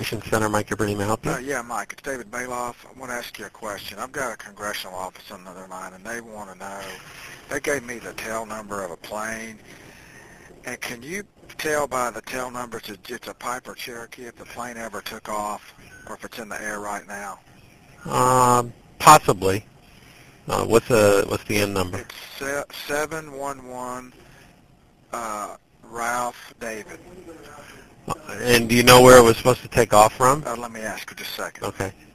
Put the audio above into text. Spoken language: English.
Operations Center, Mike Cabrini, may I help you? Yeah, Mike, it's David Bailoff. I want to ask you a question. I've got a congressional office on the other line, and they want to know, they gave me the tail number of a plane, and can you tell by the tail number if it's a Piper Cherokee if the plane ever took off, or if it's in the air right now? Possibly. What's the end number? It's 711 Ralph David. And do you know where it was supposed to take off from? Let me ask you just a second. Okay.